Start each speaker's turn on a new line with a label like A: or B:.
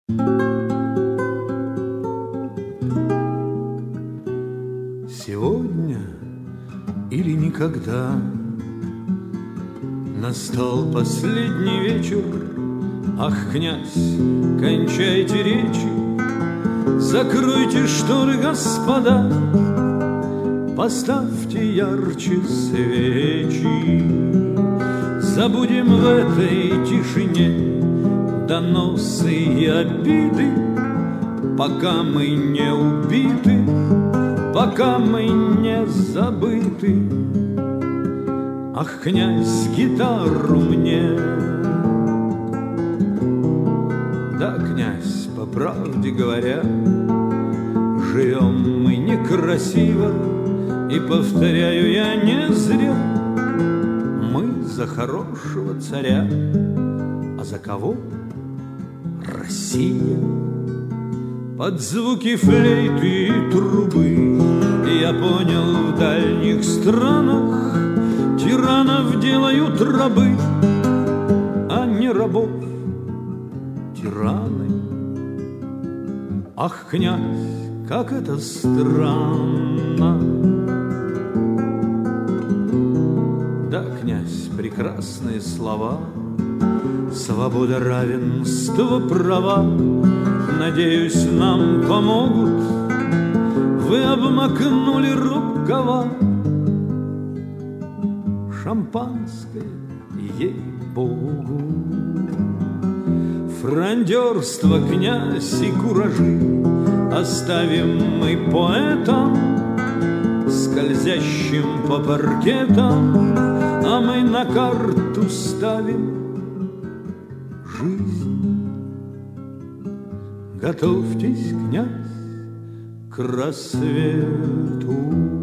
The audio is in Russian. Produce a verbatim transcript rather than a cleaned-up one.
A: Сегодня или никогда настал последний вечер. Ах, князь, кончайте речи, закройте шторы, господа, поставьте ярче свечи. Забудем в этой тишине доносы и обиды, пока мы не убиты, пока мы не забыты. Ах, князь, гитару мне. Да, князь, по правде говоря, живем мы некрасиво, и, повторяю я, не зря. Мы за хорошего царя, а за кого? Россия. Под звуки флейты и трубы я понял, в дальних странах тиранов делают рабы, а не рабов тираны. Ах, князь, как это странно! Да, князь, прекрасные слова: свобода, равенство, права, надеюсь, нам помогут. Вы обмакнули рукава. Шампанское, ей-богу. Фрондерство, князь, и куражи оставим мы поэтам, скользящим по паркетам, а мы на карту ставим жизнь. Готовьтесь, князь, к рассвету.